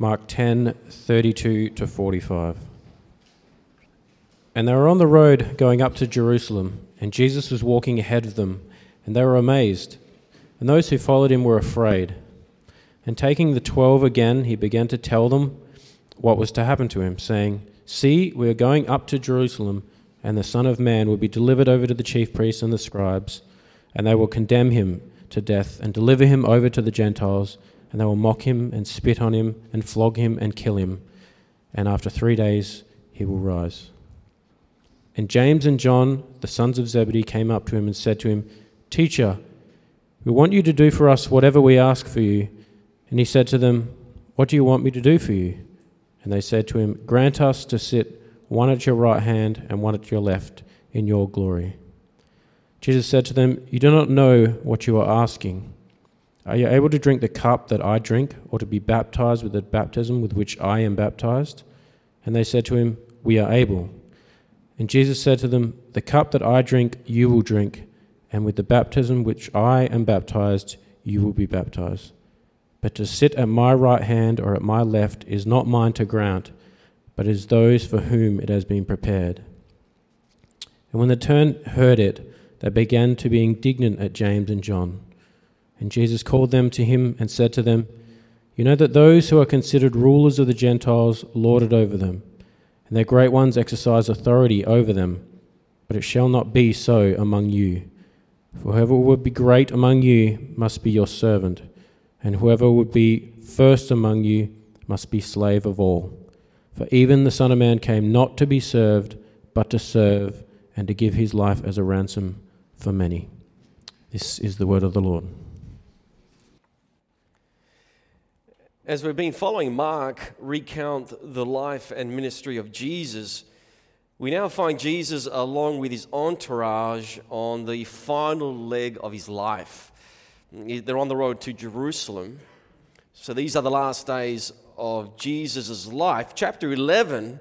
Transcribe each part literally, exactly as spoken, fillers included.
Mark ten, thirty-two to forty-five. And they were on the road going up to Jerusalem, and Jesus was walking ahead of them, and they were amazed. And those who followed him were afraid. And taking the twelve again, he began to tell them what was to happen to him, saying, "See, we are going up to Jerusalem, and the Son of Man will be delivered over to the chief priests and the scribes, and they will condemn him to death and deliver him over to the Gentiles, and they will mock him and spit on him and flog him and kill him, and after three days he will rise." And James and John, the sons of Zebedee, came up to him and said to him, "Teacher, we want you to do for us whatever we ask for you." And he said to them, "What do you want me to do for you?" And they said to him, "Grant us to sit one at your right hand and one at your left in your glory." Jesus said to them, "You do not know what you are asking. Are you able to drink the cup that I drink, or to be baptized with the baptism with which I am baptized?" And they said to him, "We are able." And Jesus said to them, "The cup that I drink, you will drink, and with the baptism which I am baptized, you will be baptized. But to sit at my right hand or at my left is not mine to grant, but is those for whom it has been prepared." And when the ten heard it, they began to be indignant at James and John. And Jesus called them to him and said to them, "You know that those who are considered rulers of the Gentiles lord it over them, and their great ones exercise authority over them. But it shall not be so among you. For whoever would be great among you must be your servant, and whoever would be first among you must be slave of all. For even the Son of Man came not to be served, but to serve, and to give his life as a ransom for many." This is the word of the Lord. As we've been following Mark recount the life and ministry of Jesus, we now find Jesus along with his entourage on the final leg of his life. They're on the road to Jerusalem. So these are the last days of Jesus' life. Chapter eleven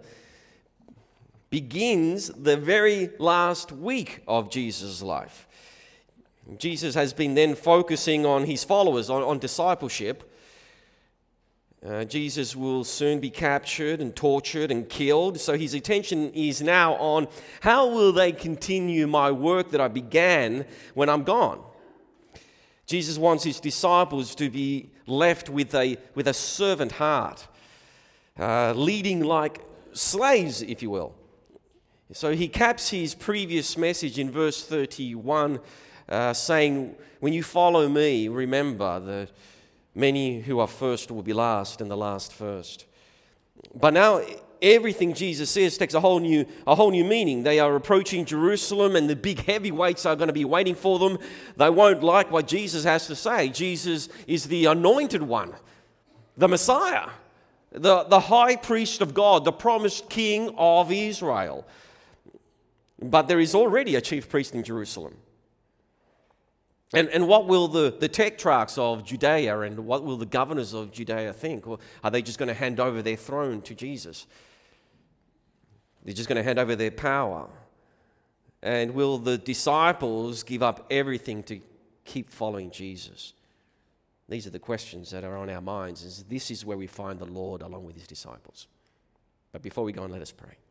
begins the very last week of Jesus' life. Jesus has been then focusing on his followers, on, on discipleship. Uh, Jesus will soon be captured and tortured and killed, so his attention is now on how will they continue my work that I began when I'm gone. Jesus wants his disciples to be left with a, with a servant heart, uh, leading like slaves, if you will. So he caps his previous message in verse thirty-one, uh, saying, "When you follow me, remember that many who are first will be last, and the last first." But now everything Jesus says takes a whole new a whole new meaning. They are approaching Jerusalem, and the big heavyweights are going to be waiting for them. They won't like what Jesus has to say. Jesus is the anointed one, the Messiah, the, the high priest of God, the promised king of Israel. But there is already a chief priest in Jerusalem. And, and what will the, the tetrarchs of Judea and what will the governors of Judea think? Or are they just going to hand over their throne to Jesus? They're just going to hand over their power. And will the disciples give up everything to keep following Jesus? These are the questions that are on our minds. Is this is where we find the Lord along with his disciples. But before we go on, let us pray.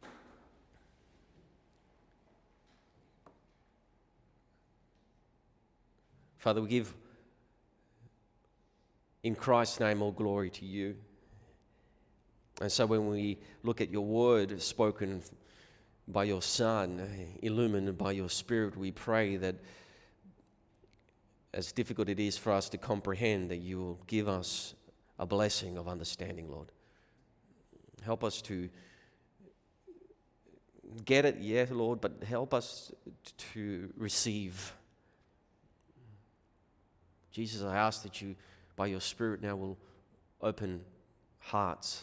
Father, we give in Christ's name all glory to you. And so when we look at your word spoken by your Son, illumined by your Spirit, we pray that as difficult it is for us to comprehend, that you will give us a blessing of understanding, Lord. Help us to get it, yes, Lord, but help us to receive. Jesus, I ask that you, by your Spirit now, will open hearts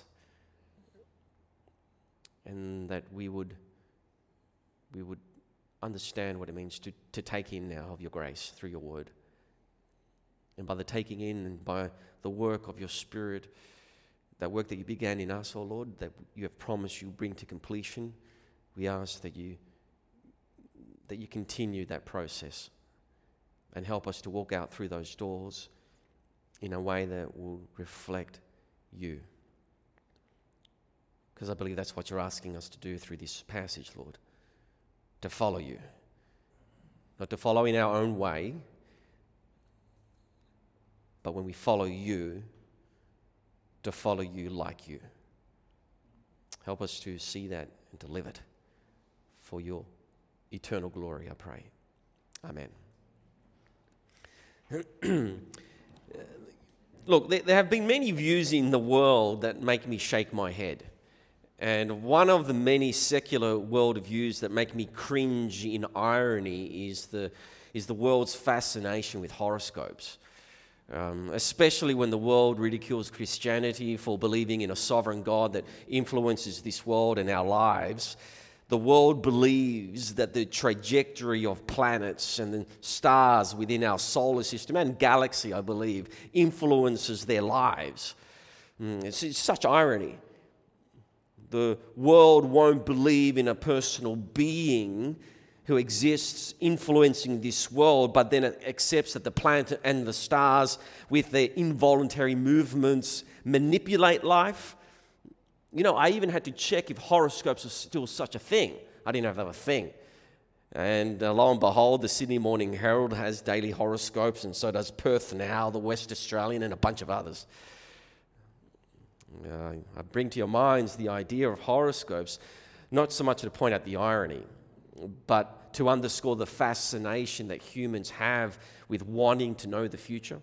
and that we would we would understand what it means to, to take in now of your grace through your word. And by the taking in and by the work of your Spirit, that work that you began in us, oh Lord, that you have promised you bring to completion, we ask that you that you continue that process. And help us to walk out through those doors in a way that will reflect you. Because I believe that's what you're asking us to do through this passage, Lord. To follow you. Not to follow in our own way, but when we follow you, to follow you like you. Help us to see that and to live it for your eternal glory, I pray. Amen. Look, there, there have been many views in the world that make me shake my head. And one of the many secular worldviews that make me cringe in irony is the, is the world's fascination with horoscopes. Um, especially when the world ridicules Christianity for believing in a sovereign God that influences this world and our lives. The world believes that the trajectory of planets and the stars within our solar system and galaxy, I believe, influences their lives. Mm, it's, it's such irony. The world won't believe in a personal being who exists influencing this world, but then it accepts that the planet and the stars, with their involuntary movements, manipulate life. You know, I even had to check if horoscopes are still such a thing. I didn't know if they were a thing. And uh, lo and behold, the Sydney Morning Herald has daily horoscopes, and so does Perth Now, the West Australian, and a bunch of others. Uh, I bring to your minds the idea of horoscopes, not so much to point out the irony, but to underscore the fascination that humans have with wanting to know the future.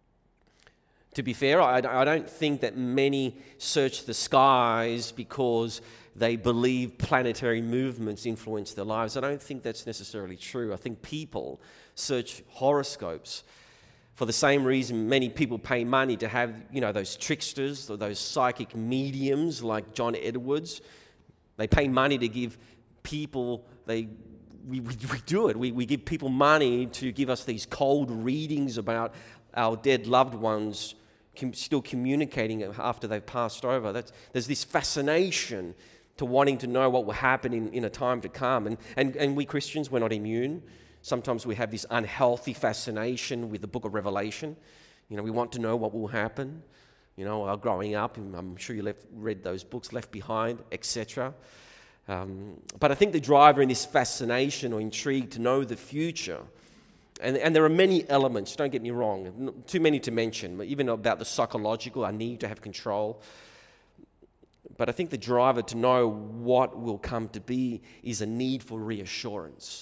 To be fair, I, I don't think that many search the skies because they believe planetary movements influence their lives. I don't think that's necessarily true. I think people search horoscopes for the same reason many people pay money to have, you know, those tricksters or those psychic mediums like John Edwards. They pay money to give people, they we, we, we do it. We, we give people money to give us these cold readings about our dead loved ones com- still communicating after they've passed over. That's, there's this fascination to wanting to know what will happen in, in a time to come. And, and, and we Christians, we're not immune. Sometimes we have this unhealthy fascination with the book of Revelation. You know, we want to know what will happen. You know, our growing up, I'm sure you left, read those books, Left Behind, et cetera. Um, but I think the driver in this fascination or intrigue to know the future, and, and there are many elements, don't get me wrong, too many to mention, but even about the psychological, our need to have control. But I think the driver to know what will come to be is a need for reassurance.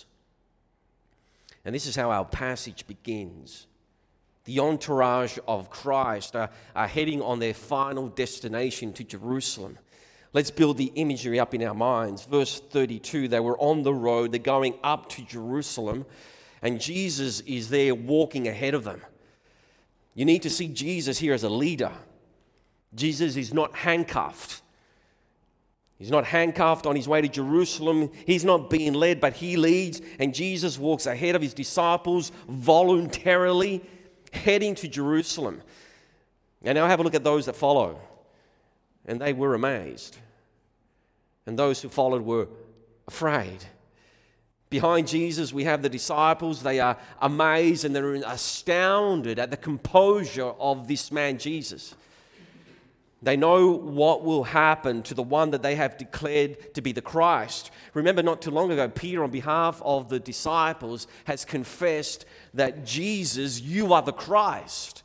And this is how our passage begins. The entourage of Christ are, are heading on their final destination to Jerusalem. Let's build the imagery up in our minds. Verse thirty-two, they were on the road, they're going up to Jerusalem, and Jesus is there walking ahead of them. You need to see Jesus here as a leader. Jesus is not handcuffed. He's not handcuffed on his way to Jerusalem. He's not being led, but he leads, and Jesus walks ahead of his disciples voluntarily, heading to Jerusalem. And now have a look at those that follow. And they were amazed. And those who followed were afraid. Behind Jesus, we have the disciples. They are amazed and they're astounded at the composure of this man, Jesus. They know what will happen to the one that they have declared to be the Christ. Remember, not too long ago, Peter, on behalf of the disciples, has confessed that Jesus, you are the Christ.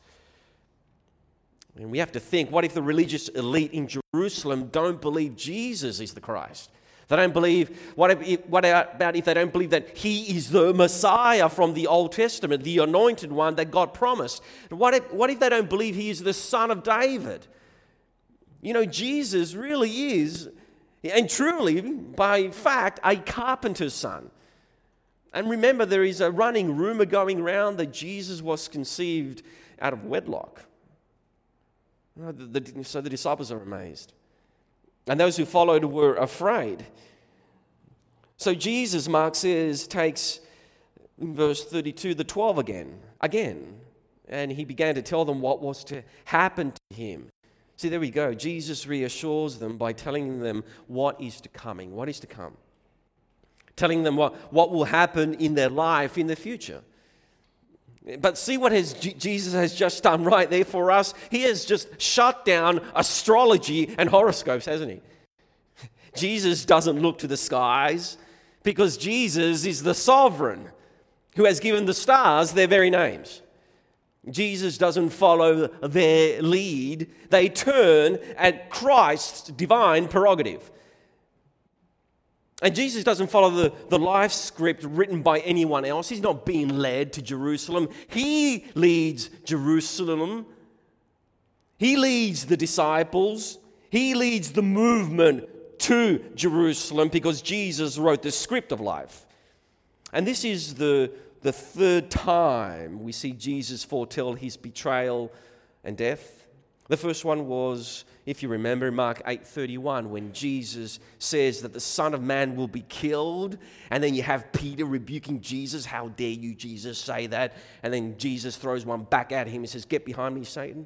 And we have to think, what if the religious elite in Jerusalem don't believe Jesus is the Christ? They don't believe, what, if, what about if they don't believe that he is the Messiah from the Old Testament, the anointed one that God promised? What if, what if they don't believe he is the son of David? You know, Jesus really is, and truly, by fact, a carpenter's son. And remember, there is a running rumor going around that Jesus was conceived out of wedlock. The, the, so the disciples are amazed. And those who followed were afraid. So Jesus, Mark says, takes, in verse thirty-two, the twelve again, again. And he began to tell them what was to happen to him. See, there we go. Jesus reassures them by telling them what is to coming, what is to come. Telling them what, what will happen in their life in the future. But see what has, Jesus has just done right there for us? He has just shut down astrology and horoscopes, hasn't he? Jesus doesn't look to the skies because Jesus is the sovereign who has given the stars their very names. Jesus doesn't follow their lead. They turn at Christ's divine prerogative. And Jesus doesn't follow the, the life script written by anyone else. He's not being led to Jerusalem. He leads Jerusalem. He leads the disciples. He leads the movement to Jerusalem because Jesus wrote the script of life. And this is the, the third time we see Jesus foretell his betrayal and death. The first one was, if you remember, Mark eight thirty-one, when Jesus says that the Son of Man will be killed. And then you have Peter rebuking Jesus. How dare you, Jesus, say that? And then Jesus throws one back at him and says, "Get behind me, Satan.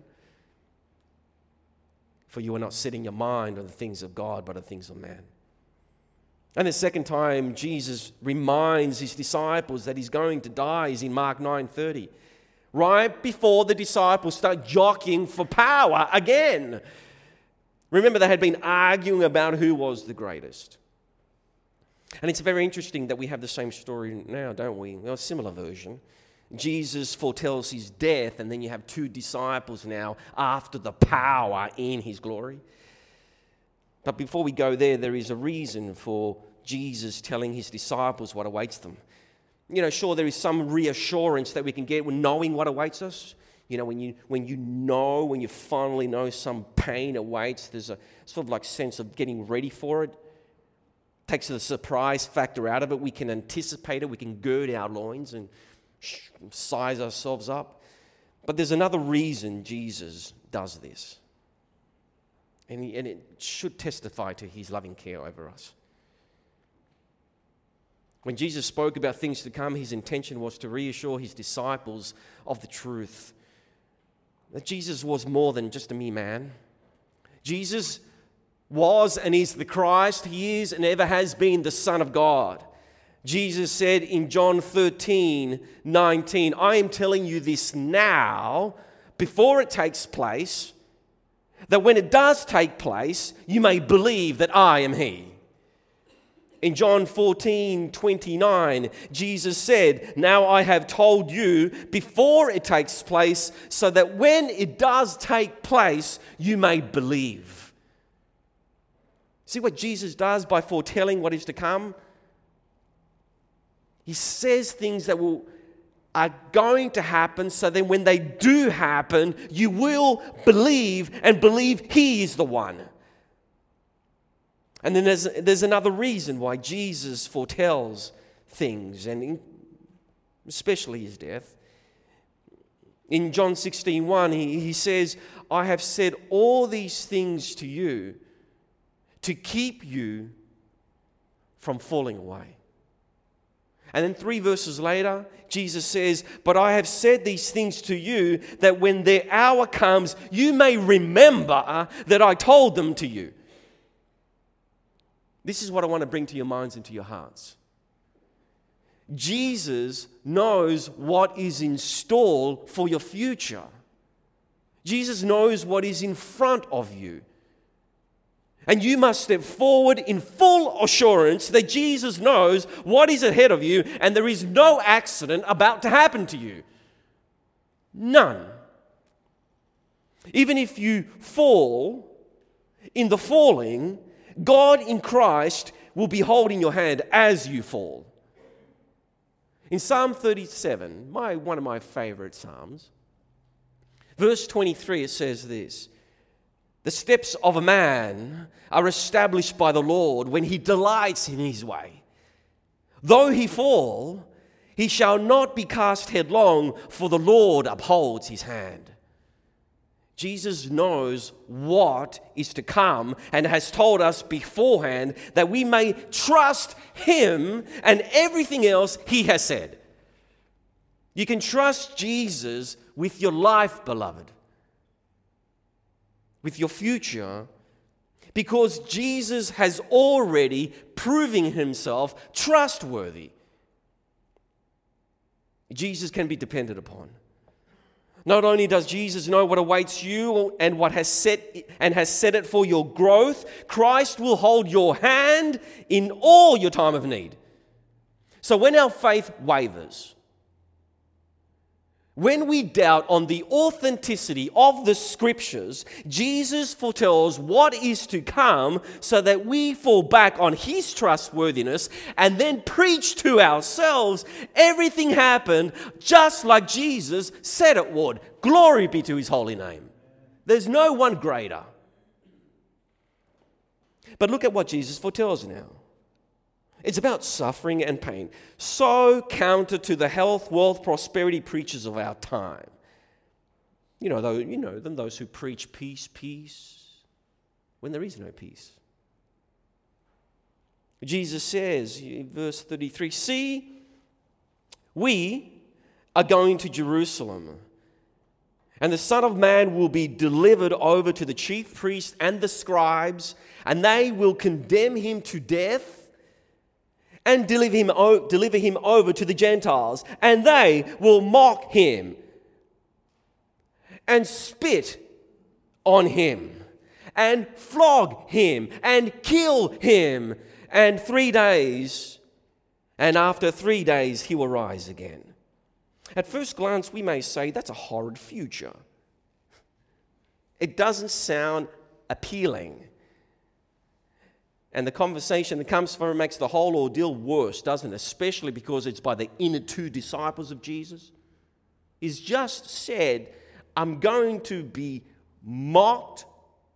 For you are not setting your mind on the things of God, but on the things of man." And the second time Jesus reminds his disciples that he's going to die is in Mark nine thirty. Right before the disciples start jockeying for power again. Remember, they had been arguing about who was the greatest. And it's very interesting that we have the same story now, don't we? Well, a similar version. Jesus foretells his death, and then you have two disciples now after the power in his glory. But before we go there, there is a reason for Jesus telling his disciples what awaits them. You know, sure, there is some reassurance that we can get when knowing what awaits us. You know, when you when you know, when you finally know some pain awaits, there's a sort of like sense of getting ready for it. Takes the surprise factor out of it. We can anticipate it. We can gird our loins and size ourselves up. But there's another reason Jesus does this. And, he, and it should testify to his loving care over us. When Jesus spoke about things to come, his intention was to reassure his disciples of the truth. That Jesus was more than just a mere man. Jesus was and is the Christ. He is and ever has been the Son of God. Jesus said in John thirteen nineteen, "I am telling you this now, before it takes place, that when it does take place, you may believe that I am he." In John fourteen twenty-nine, Jesus said, "Now I have told you before it takes place, so that when it does take place, you may believe." See what Jesus does by foretelling what is to come? He says things that will are going to happen, so then when they do happen, you will believe and believe he is the one. And then there's, there's another reason why Jesus foretells things, and in, especially his death. In John sixteen one, he, he says, "I have said all these things to you to keep you from falling away." And then three verses later, Jesus says, "But I have said these things to you that when their hour comes, you may remember that I told them to you." This is what I want to bring to your minds and to your hearts. Jesus knows what is in store for your future. Jesus knows what is in front of you. And you must step forward in full assurance that Jesus knows what is ahead of you and there is no accident about to happen to you. None. Even if you fall, in the falling, God in Christ will be holding your hand as you fall. In Psalm thirty-seven, my, one of my favorite Psalms, verse twenty-three, it says this: "The steps of a man are established by the Lord when he delights in his way. Though he fall, he shall not be cast headlong, for the Lord upholds his hand." Jesus knows what is to come and has told us beforehand that we may trust him and everything else he has said. You can trust Jesus with your life, beloved, with your future, because Jesus has already proven himself trustworthy. Jesus can be depended upon. Not only does Jesus know what awaits you and what has set and has set it for your growth, Christ will hold your hand in all your time of need. So when our faith wavers, when we doubt on the authenticity of the Scriptures, Jesus foretells what is to come so that we fall back on His trustworthiness and then preach to ourselves everything happened just like Jesus said it would. Glory be to His holy name. There's no one greater. But look at what Jesus foretells now. It's about suffering and pain, so counter to the health, wealth, prosperity preachers of our time. You know, though, you know them, those who preach peace, peace, when there is no peace. Jesus says in verse thirty-three, "See, we are going to Jerusalem, and the Son of Man will be delivered over to the chief priests and the scribes, and they will condemn him to death and deliver him, o- deliver him over to the Gentiles, and they will mock him and spit on him and flog him and kill him. And three days, and after three days, he will rise again." At first glance, we may say that's a horrid future. It doesn't sound appealing. And the conversation that comes from it makes the whole ordeal worse, doesn't it? Especially because it's by the inner two disciples of Jesus. He's just said, I'm going to be mocked,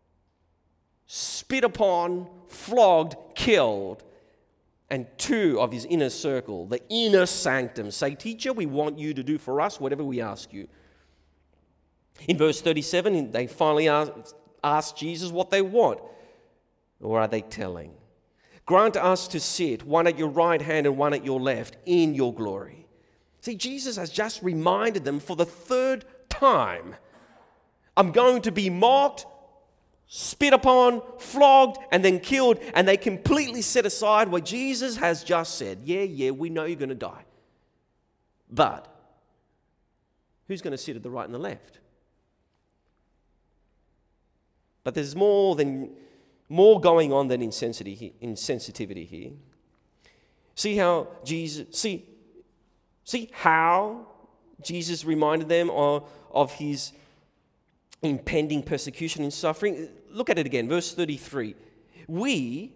spit upon, flogged, killed. And two of his inner circle, the inner sanctum, say, "Teacher, we want you to do for us whatever we ask you." In verse thirty-seven, they finally ask, ask Jesus what they want. Or are they telling? "Grant us to sit, one at your right hand and one at your left, in your glory." See, Jesus has just reminded them for the third time, I'm going to be mocked, spit upon, flogged, and then killed. And they completely set aside what Jesus has just said. Yeah, yeah, we know you're going to die. But who's going to sit at the right and the left? But there's more than... More going on than insensitivity here. See how Jesus, see, see how Jesus reminded them of, of his impending persecution and suffering. Look at it again, verse thirty-three. "We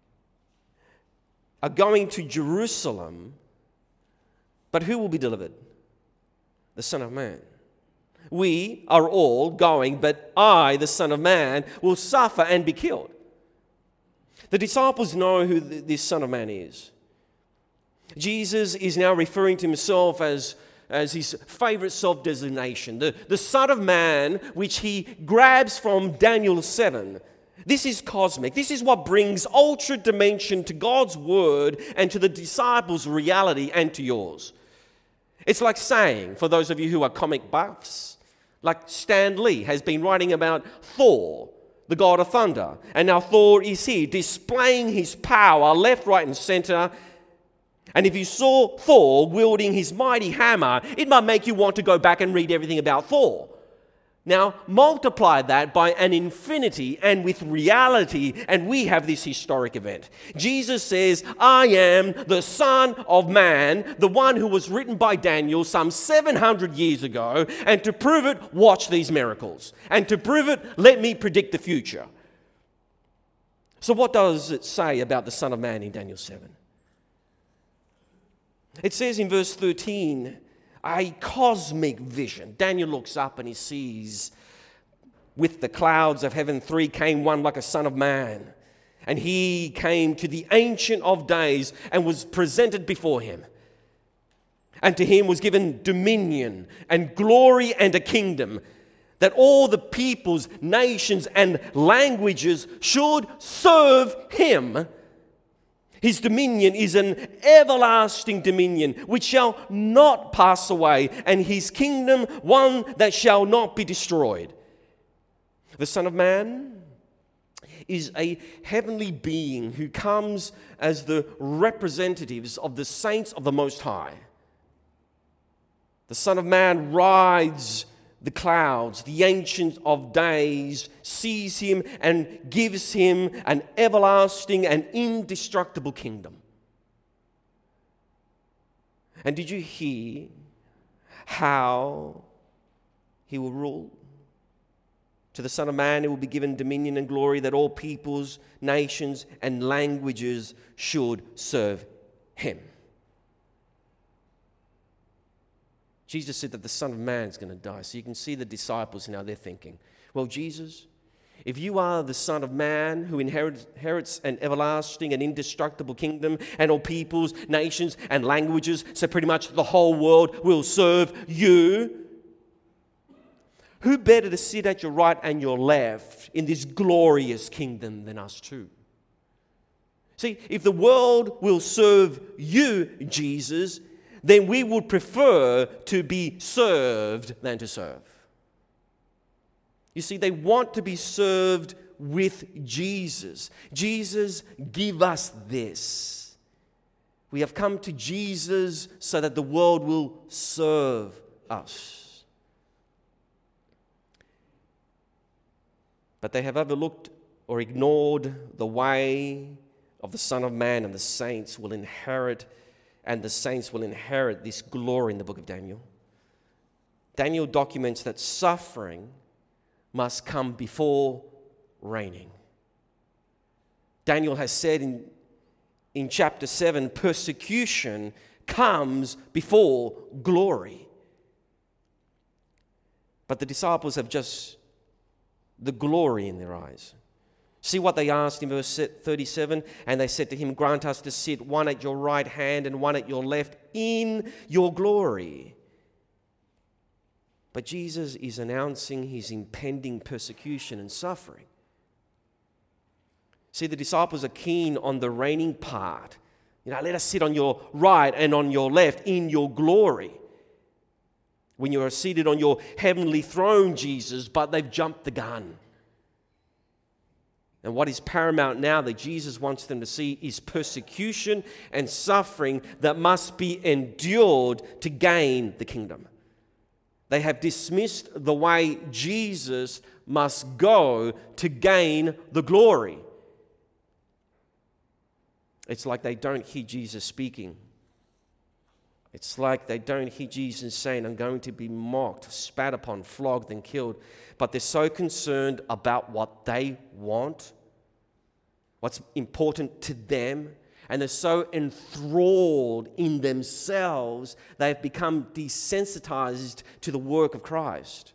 are going to Jerusalem, but who will be delivered? The Son of Man. We are all going, but I, the Son of Man, will suffer and be killed." The disciples know who this Son of Man is. Jesus is now referring to himself as, as his favorite self-designation, the, the Son of Man, which he grabs from Daniel seven. This is cosmic. This is what brings ultra dimension to God's word and to the disciples' reality and to yours. It's like saying, for those of you who are comic buffs, like Stan Lee has been writing about Thor, the god of thunder. And now Thor is here, displaying his power left, right, and center. And if you saw Thor wielding his mighty hammer, it might make you want to go back and read everything about Thor. Now, multiply that by an infinity and with reality, and we have this historic event. Jesus says, I am the Son of Man, the one who was written by Daniel some seven hundred years ago, and to prove it, watch these miracles. And to prove it, let me predict the future. So what does it say about the Son of Man in Daniel seven? It says in verse thirteen, a cosmic vision. Daniel looks up and he sees, with the clouds of heaven three came one like a son of man. And he came to the Ancient of Days and was presented before him. And to him was given dominion and glory and a kingdom, that all the peoples, nations, and languages should serve him. His dominion is an everlasting dominion which shall not pass away, and his kingdom one that shall not be destroyed. The Son of Man is a heavenly being who comes as the representatives of the saints of the Most High. The Son of Man rides the clouds, the Ancient of Days, sees him and gives him an everlasting and indestructible kingdom. And did you hear how he will rule? To the Son of Man, it will be given dominion and glory that all peoples, nations, and languages should serve him. Jesus said that the Son of Man is going to die. So you can see the disciples now, they're thinking, well, Jesus, if you are the Son of Man who inherits, inherits an everlasting and indestructible kingdom, and all peoples, nations, and languages, so pretty much the whole world will serve you, who better to sit at your right and your left in this glorious kingdom than us too? See, if the world will serve you, Jesus, then we would prefer to be served than to serve. You see, they want to be served with Jesus. Jesus, give us this. We have come to Jesus so that the world will serve us. But they have overlooked or ignored the way of the Son of Man, and the saints will inherit, and the saints will inherit this glory in the book of Daniel. Daniel documents that suffering must come before reigning. Daniel has said in, in chapter seven, persecution comes before glory. But the disciples have just the glory in their eyes. See what they asked in verse thirty-seven? And they said to him, grant us to sit one at your right hand and one at your left in your glory. But Jesus is announcing his impending persecution and suffering. See, the disciples are keen on the reigning part. You know, let us sit on your right and on your left in your glory. When you are seated on your heavenly throne, Jesus, but they've jumped the gun. And what is paramount now that Jesus wants them to see is persecution and suffering that must be endured to gain the kingdom. They have dismissed the way Jesus must go to gain the glory. It's like they don't hear Jesus speaking. It's like they don't hear Jesus saying, I'm going to be mocked, spat upon, flogged, and killed. But they're so concerned about what they want, what's important to them, and they're so enthralled in themselves, they've become desensitized to the work of Christ.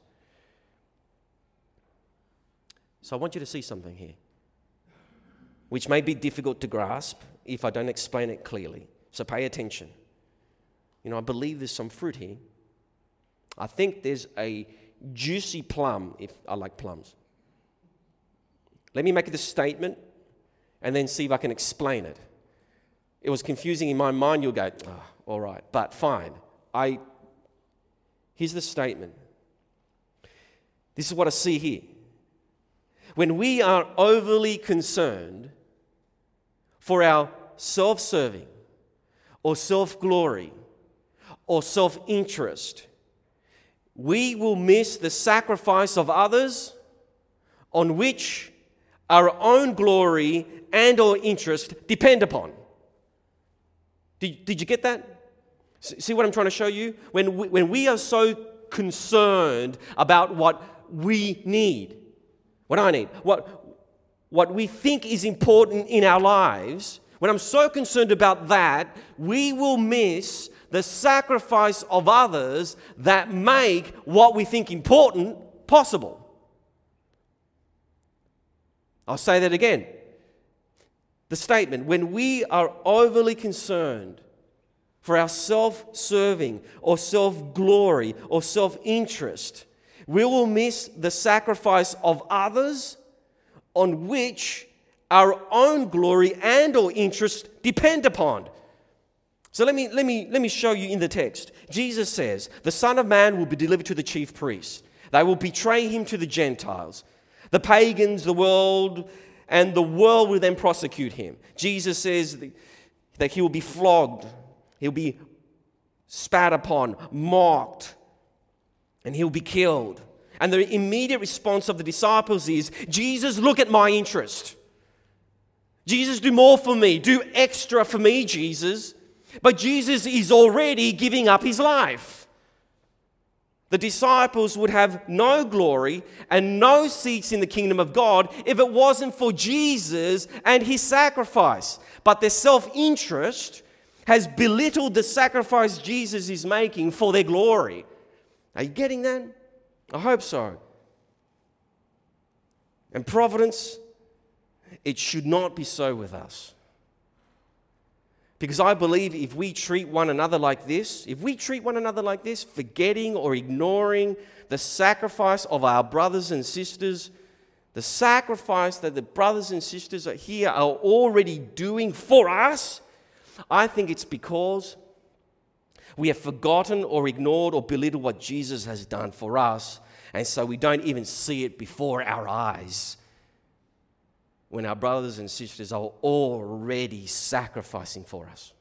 So I want you to see something here, which may be difficult to grasp if I don't explain it clearly. So pay attention. You know, I believe there's some fruit here. I think there's a juicy plum, if I like plums. Let me make this statement and then see if I can explain it. It was confusing in my mind. You'll go, oh, all right, but fine. I. Here's the statement. This is what I see here. When we are overly concerned for our self-serving or self-glory or self-interest, we will miss the sacrifice of others on which our own glory and or interest depend upon. Did, did you get that? See what I'm trying to show you? When we, when we are so concerned about what we need, what I need, what, what we think is important in our lives, when I'm so concerned about that, we will miss the sacrifice of others that make what we think important possible. I'll say that again. The statement, when we are overly concerned for our self-serving or self-glory or self-interest, we will miss the sacrifice of others on which our own glory and or interest depend upon. So let me, let me, let me show you in the text. Jesus says, the Son of Man will be delivered to the chief priests. They will betray him to the Gentiles, the pagans, the world, and the world will then prosecute him. Jesus says that he will be flogged. He'll be spat upon, mocked. and he'll be killed. And the immediate response of the disciples is, Jesus, look at my interest. Jesus, do more for me. Do extra for me, Jesus. But Jesus is already giving up his life. The disciples would have no glory and no seats in the kingdom of God if it wasn't for Jesus and his sacrifice. But their self-interest has belittled the sacrifice Jesus is making for their glory. Are you getting that? I hope so. And providence, it should not be so with us. Because I believe if we treat one another like this, if we treat one another like this, forgetting or ignoring the sacrifice of our brothers and sisters, the sacrifice that the brothers and sisters are here are already doing for us, I think it's because we have forgotten or ignored or belittled what Jesus has done for us, and so we don't even see it before our eyes when our brothers and sisters are already sacrificing for us.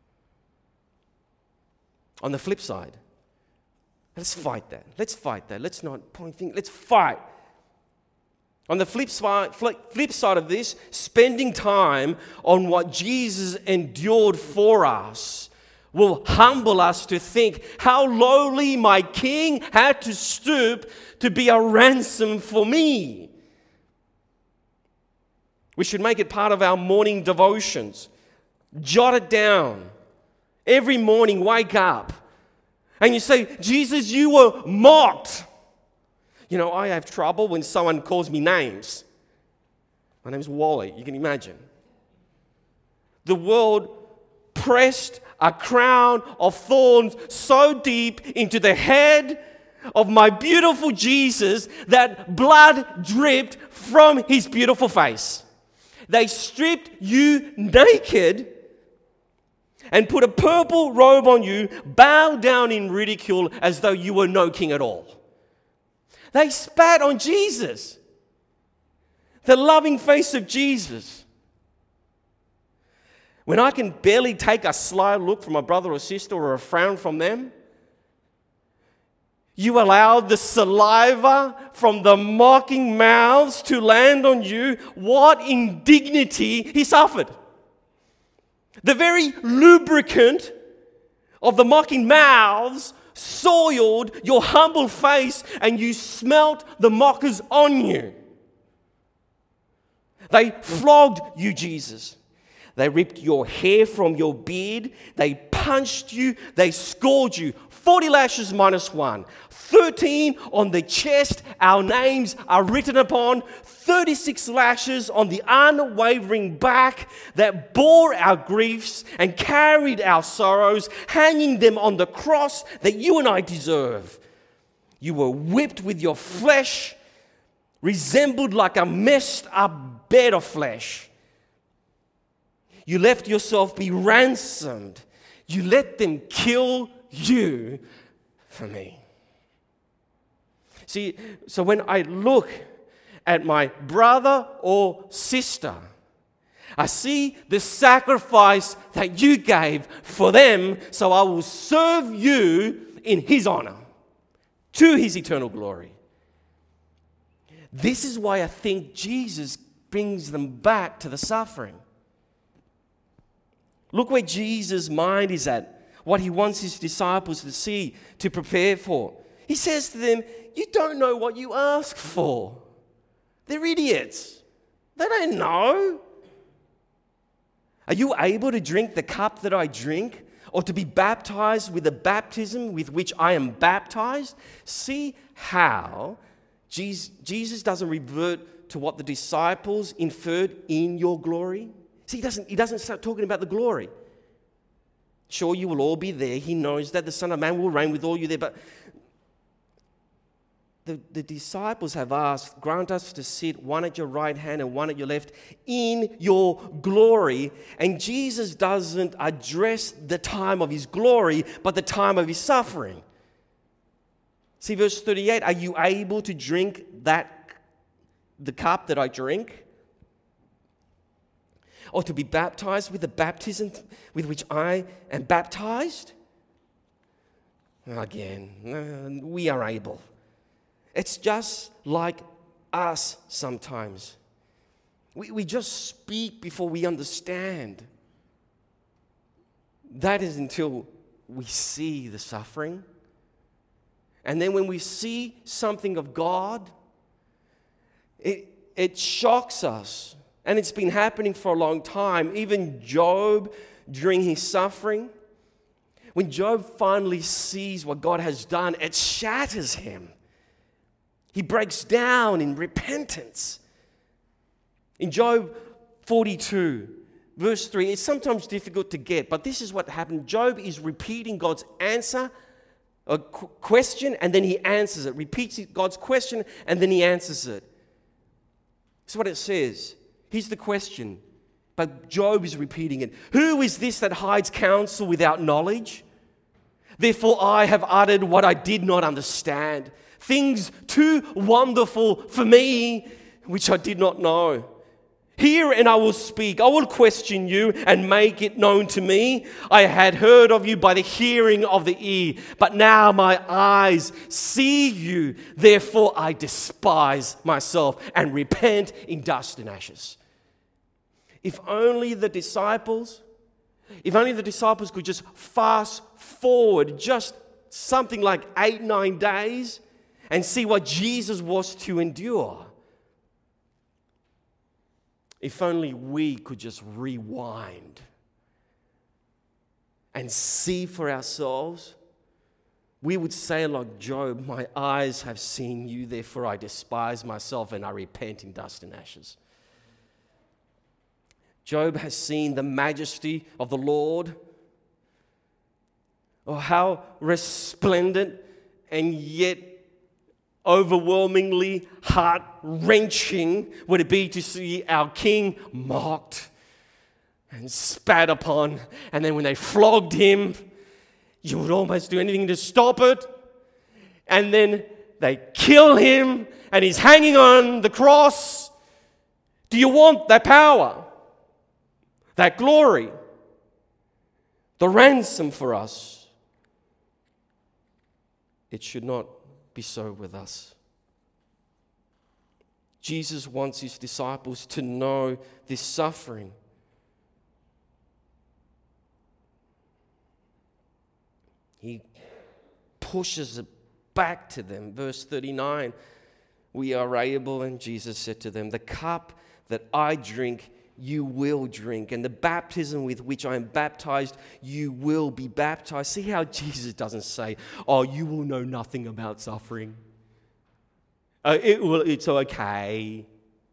On the flip side, let's fight that. Let's fight that. Let's not point fingers. Let's fight. On the flip side, flip side of this, spending time on what Jesus endured for us will humble us to think how lowly my King had to stoop to be a ransom for me. We should make it part of our morning devotions. Jot it down. Every morning, wake up. And you say, Jesus, you were mocked. You know, I have trouble when someone calls me names. My name's Wally, you can imagine. The world pressed a crown of thorns so deep into the head of my beautiful Jesus that blood dripped from his beautiful face. They stripped you naked and put a purple robe on you, bowed down in ridicule as though you were no king at all. They spat on Jesus, the loving face of Jesus. When I can barely take a sly look from a brother or sister or a frown from them, you allowed the saliva from the mocking mouths to land on you. What indignity he suffered. The very lubricant of the mocking mouths soiled your humble face, and you smelt the mockers on you. They flogged you, Jesus. They ripped your hair from your beard. They punched you. They scored you. forty lashes minus one. thirteen on the chest, our names are written upon. thirty-six lashes on the unwavering back that bore our griefs and carried our sorrows, hanging them on the cross that you and I deserve. You were whipped with your flesh, resembled like a messed up bed of flesh. You left yourself be ransomed. You let them kill you for me. See, so when I look at my brother or sister, I see the sacrifice that you gave for them, so I will serve you in his honor, to his eternal glory. This is why I think Jesus brings them back to the suffering. Look where Jesus' mind is at, what he wants his disciples to see, to prepare for. He says to them, you don't know what you ask for. They're idiots. They don't know. Are you able to drink the cup that I drink, or to be baptized with the baptism with which I am baptized? See how Jesus doesn't revert to what the disciples inferred in your glory. See, he doesn't, he doesn't start talking about the glory. Sure, you will all be there. He knows that the Son of Man will reign with all you there. But the, the disciples have asked, grant us to sit one at your right hand and one at your left in your glory. And Jesus doesn't address the time of his glory, but the time of his suffering. See verse thirty-eight, are you able to drink that, the cup that I drink? Or to be baptized with the baptism with which I am baptized? Again, we are able. It's just like us sometimes. We, we just speak before we understand. That is until we see the suffering. And then when we see something of God, it, it shocks us. And it's been happening for a long time. Even Job, during his suffering, when Job finally sees what God has done, it shatters him. He breaks down in repentance. In Job forty-two, verse three, it's sometimes difficult to get, but this is what happened. Job is repeating God's answer, a qu- question, and then he answers it. Repeats God's question, and then he answers it. That's what it says. Here's the question, but Job is repeating it. Who is this that hides counsel without knowledge? Therefore I have uttered what I did not understand, things too wonderful for me, which I did not know. Hear and I will speak. I will question you and make it known to me. I had heard of you by the hearing of the ear, but now my eyes see you. Therefore I despise myself and repent in dust and ashes. If only the disciples, if only the disciples could just fast forward just something like eight, nine days and see what Jesus was to endure. If only we could just rewind and see for ourselves, we would say like Job, my eyes have seen you, therefore I despise myself and I repent in dust and ashes. Job has seen the majesty of the Lord. Oh, how resplendent and yet overwhelmingly heart-wrenching would it be to see our King mocked and spat upon. And then when they flogged him, you would almost do anything to stop it. And then they kill him and he's hanging on the cross. Do you want that power? That glory? The ransom for us? It should not be so with us. Jesus wants his disciples to know this suffering. He pushes it back to them. Verse thirty-nine, we are able, and Jesus said to them, the cup that I drink, you will drink, and the baptism with which I am baptized, you will be baptized. See how Jesus doesn't say, oh, you will know nothing about suffering. Uh, it will, it's okay.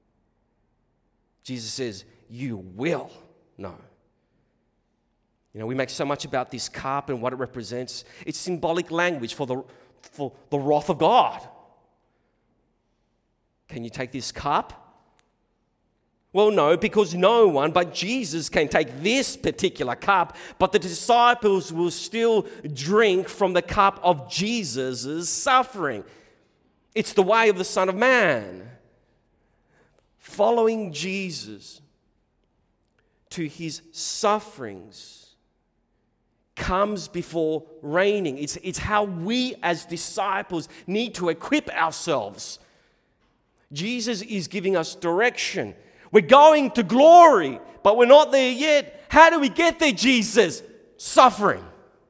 Jesus says, you will know. You know, we make so much about this cup and what it represents. It's symbolic language for the, for the wrath of God. Can you take this cup? Well, no, because no one but Jesus can take this particular cup, but the disciples will still drink from the cup of Jesus' suffering. It's the way of the Son of Man. Following Jesus to his sufferings comes before reigning. It's, it's how we as disciples need to equip ourselves. Jesus is giving us direction. We're going to glory, but we're not there yet. How do we get there, Jesus? Suffering.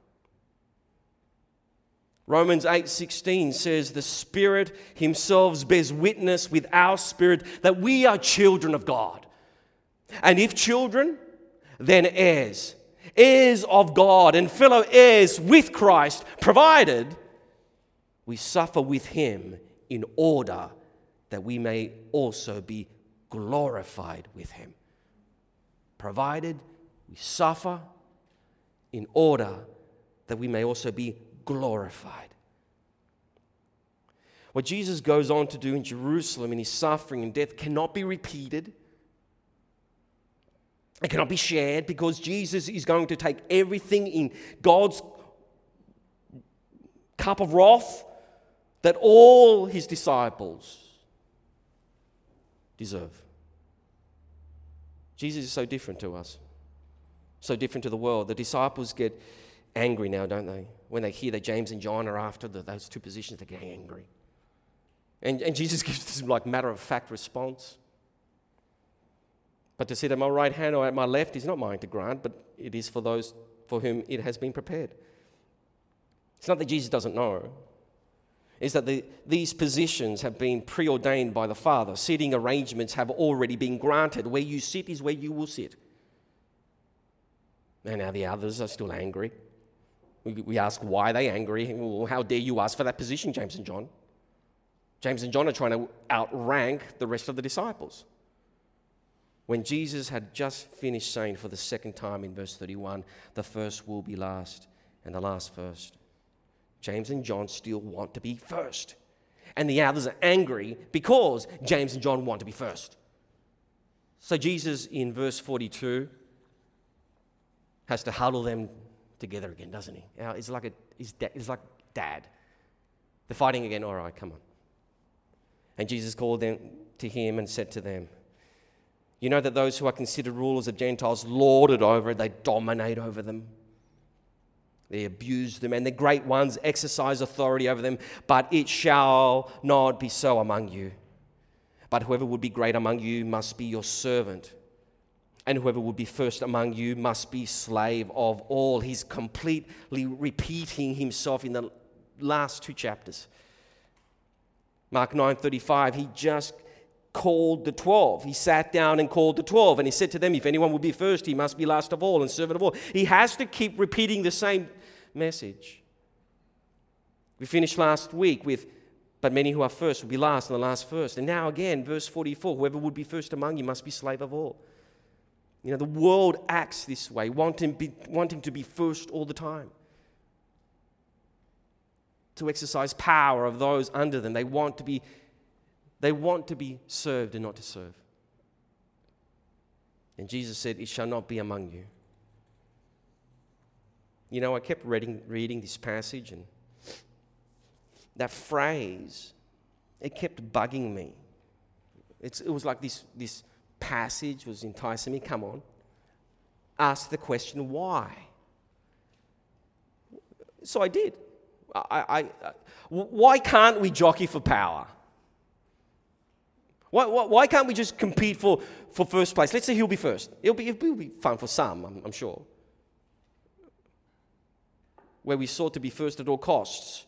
Romans eight sixteen says, the Spirit himself bears witness with our spirit that we are children of God. And if children, then heirs. Heirs of God and fellow heirs with Christ, provided we suffer with him in order that we may also be glorified with him. Provided we suffer in order that we may also be glorified. What Jesus goes on to do in Jerusalem in his suffering and death cannot be repeated. It cannot be shared because Jesus is going to take everything in God's cup of wrath that all his disciples deserve. Jesus is so different to us, so different to the world. The disciples get angry now, don't they? When they hear that James and John are after the, those two positions, they get angry. And, and Jesus gives this like matter-of-fact response. But to sit at my right hand or at my left is not mine to grant, but it is for those for whom it has been prepared. It's not that Jesus doesn't know. It's that the, these positions have been preordained by the Father. Seating arrangements have already been granted. Where you sit is where you will sit. And now the others are still angry. We, we ask, why are they angry? Well, how dare you ask for that position, James and John? James and John are trying to outrank the rest of the disciples. When Jesus had just finished saying for the second time in verse thirty-one, the first will be last and the last first. James and John still want to be first. And the others are angry because James and John want to be first. So Jesus in verse forty-two has to huddle them together again, doesn't he? Now, it's like a, it's, da- it's like dad. They're fighting again. All right, come on. And Jesus called them to him and said to them, you know that those who are considered rulers of Gentiles lord it over, they dominate over them. They abuse them, and the great ones exercise authority over them, but it shall not be so among you. But whoever would be great among you must be your servant, and whoever would be first among you must be slave of all. He's completely repeating himself in the last two chapters. Mark nine thirty-five, he just called the twelve. He sat down and called the twelve, and he said to them, if anyone will be first, he must be last of all and servant of all. He has to keep repeating the same message. We finished last week with, but many who are first will be last and the last first. And now again, verse forty-four, whoever would be first among you must be slave of all. You know, the world acts this way, wanting, be, wanting to be first all the time. To exercise power of those under them. They want to be They want to be served and not to serve. And Jesus said, it shall not be among you. You know, I kept reading, reading this passage, and that phrase, it kept bugging me. It's, it was like this, this passage was enticing me. Come on. Ask the question, why? So I did. I, I, I, why can't we jockey for power? Why, why, why can't we just compete for, for first place? Let's say he'll be first. It'll be, it'll be fun for some, I'm, I'm sure. Where we sought to be first at all costs.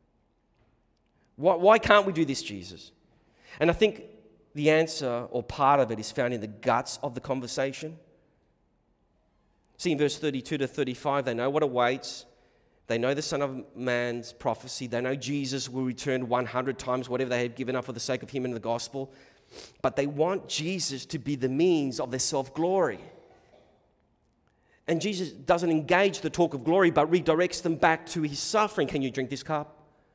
Why, why can't we do this, Jesus? And I think the answer, or part of it, is found in the guts of the conversation. See, in verse thirty-two to thirty-five, they know what awaits. They know the Son of Man's prophecy. They know Jesus will return one hundred times whatever they have given up for the sake of him and the gospel. But they want Jesus to be the means of their self-glory. And Jesus doesn't engage the talk of glory, but redirects them back to his suffering. Can you drink this cup?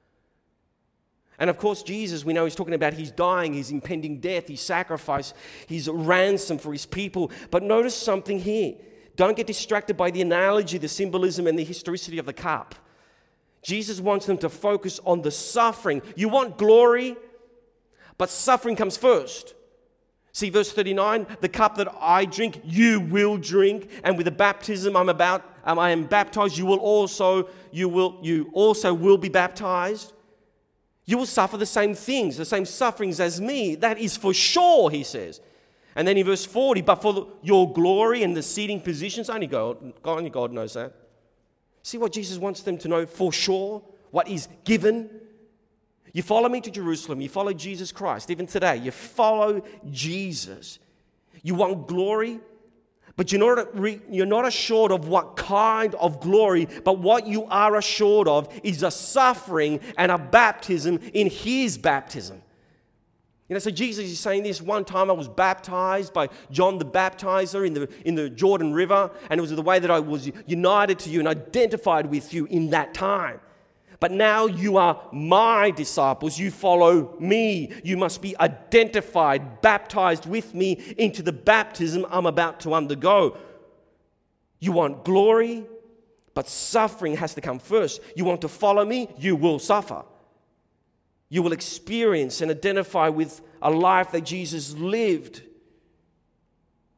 And of course, Jesus, we know he's talking about his dying, his impending death, his sacrifice, his ransom for his people. But notice something here. Don't get distracted by the analogy, the symbolism, and the historicity of the cup. Jesus wants them to focus on the suffering. You want glory, but suffering comes first. See verse thirty-nine, the cup that I drink, you will drink, and with the baptism I'm about, um, I am baptized, you will also, you will, you also will be baptized. You will suffer the same things, the same sufferings as me. That is for sure, he says. And then in verse forty, but for your glory and the seating positions, only God, only God knows that. See what Jesus wants them to know for sure, what is given. You follow me to Jerusalem, you follow Jesus Christ, even today, you follow Jesus. You want glory, but you're not, you're not assured of what kind of glory, but what you are assured of is a suffering and a baptism in his baptism. You know, so Jesus is saying this, one time I was baptized by John the Baptizer in the, in the Jordan River, and it was the way that I was united to you and identified with you in that time. But now you are my disciples, you follow me. You must be identified, baptized with me into the baptism I'm about to undergo. You want glory, but suffering has to come first. You want to follow me, you will suffer. You will experience and identify with a life that Jesus lived.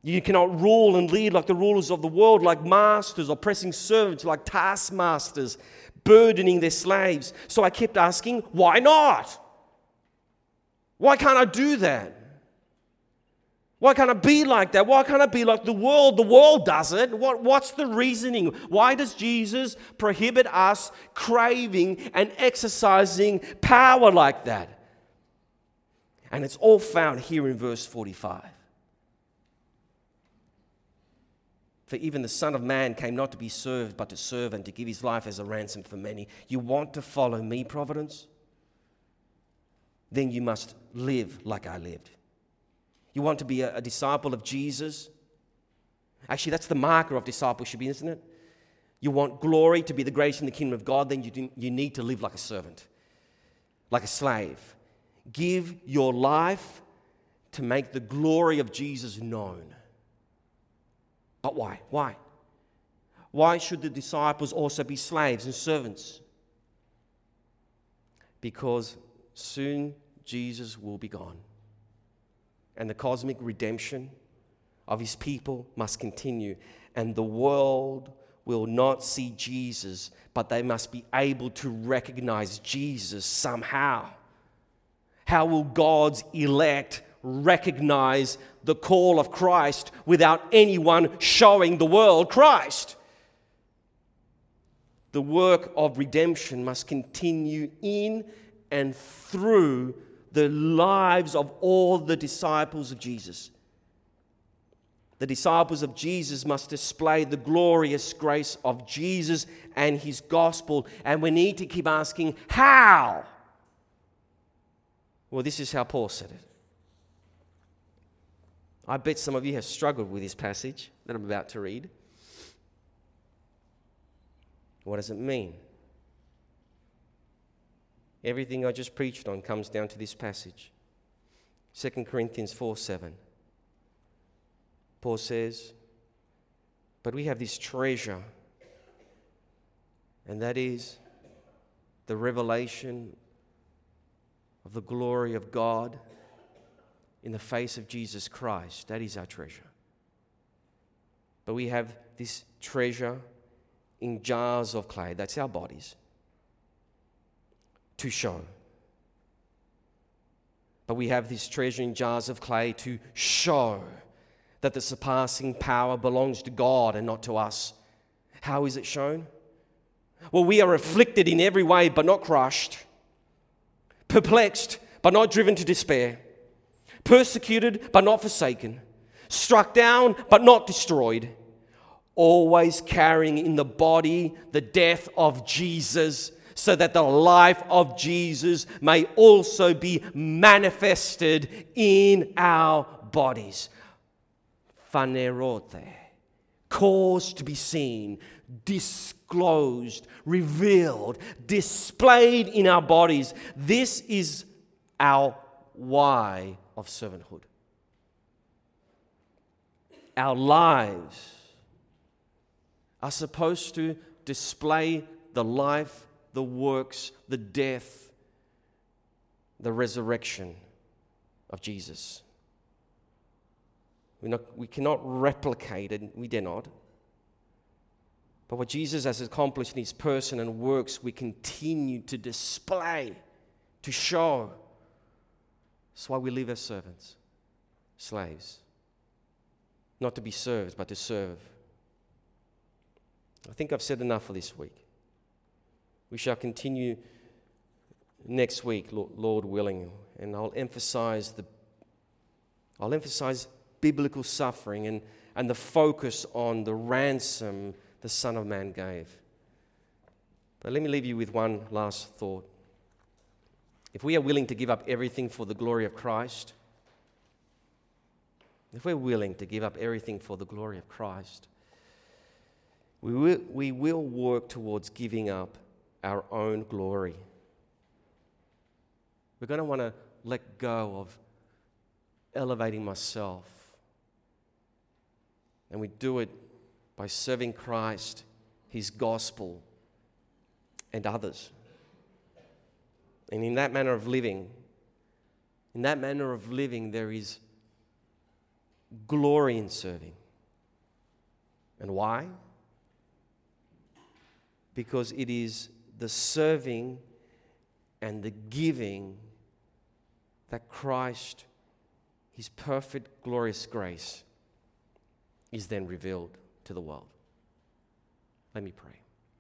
You cannot rule and lead like the rulers of the world, like masters, oppressing servants, like taskmasters, burdening their slaves. So I kept asking, why not? Why can't I do that? Why can't I be like that? Why can't I be like the world? The world does it. What, what's the reasoning? Why does Jesus prohibit us craving and exercising power like that? And it's all found here in verse forty-five. For even the Son of Man came not to be served, but to serve and to give his life as a ransom for many. You want to follow me, Providence? Then you must live like I lived. You want to be a, a disciple of Jesus? Actually, that's the marker of discipleship, isn't it? You want glory to be the greatest in the kingdom of God, then you, do, you need to live like a servant, like a slave. Give your life to make the glory of Jesus known. But why? Why? Why should the disciples also be slaves and servants? Because soon Jesus will be gone. And the cosmic redemption of his people must continue. And the world will not see Jesus, but they must be able to recognize Jesus somehow. How will God's elect recognize the call of Christ without anyone showing the world Christ? The work of redemption must continue in and through the lives of all the disciples of Jesus. The disciples of Jesus must display the glorious grace of Jesus and his gospel. And we need to keep asking, how? Well, this is how Paul said it. I bet some of you have struggled with this passage that I'm about to read. What does it mean? Everything I just preached on comes down to this passage. Second Corinthians four seven. Paul says, but we have this treasure, and that is the revelation of the glory of God in the face of Jesus Christ. That is our treasure. But we have this treasure in jars of clay. That's our bodies. To show. But we have this treasure in jars of clay to show that the surpassing power belongs to God and not to us. How is it shown? Well, we are afflicted in every way, but not crushed. Perplexed, but not driven to despair. Persecuted, but not forsaken. Struck down, but not destroyed. Always carrying in the body the death of Jesus, so that the life of Jesus may also be manifested in our bodies. Phanerote, caused to be seen, disclosed, revealed, displayed in our bodies. This is our why of servanthood. Our lives are supposed to display the life, the works, the death, the resurrection of Jesus. We're not, we cannot replicate it, we dare not. But what Jesus has accomplished in his person and works, we continue to display, to show. That's why we live as servants, slaves. Not to be served, but to serve. I think I've said enough for this week. We shall continue next week, Lord willing, and I'll emphasize the I'll emphasize biblical suffering and, and the focus on the ransom the Son of Man gave. But let me leave you with one last thought. If we are willing to give up everything for the glory of Christ, if we're willing to give up everything for the glory of Christ, we will, we will work towards giving up our own glory. We're going to want to let go of elevating myself. And we do it by serving Christ, his gospel, and others. And in that manner of living, in that manner of living, there is glory in serving. And why? Because it is the serving and the giving that Christ, his perfect, glorious grace, is then revealed to the world. Let me pray.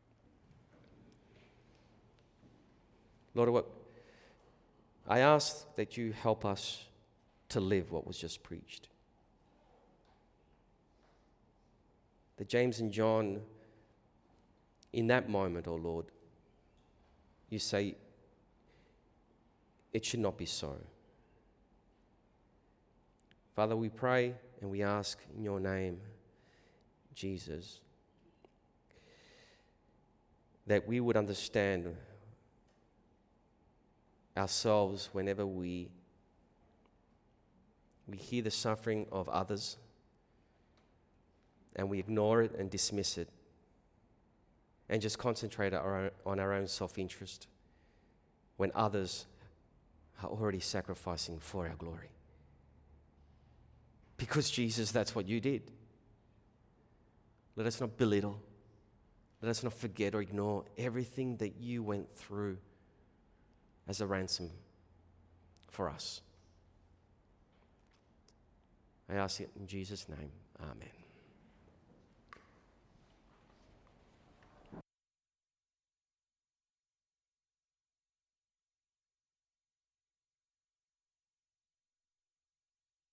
Lord, what I ask that you help us to live what was just preached. That James and John, in that moment, oh Lord, you say, it should not be so. Father, we pray and we ask in your name, Jesus, that we would understand ourselves whenever we, we hear the suffering of others and we ignore it and dismiss it and just concentrate our, on our own self-interest when others are already sacrificing for our glory. Because, Jesus, that's what you did. Let us not belittle. Let us not forget or ignore everything that you went through as a ransom for us. I ask it in Jesus' name. Amen.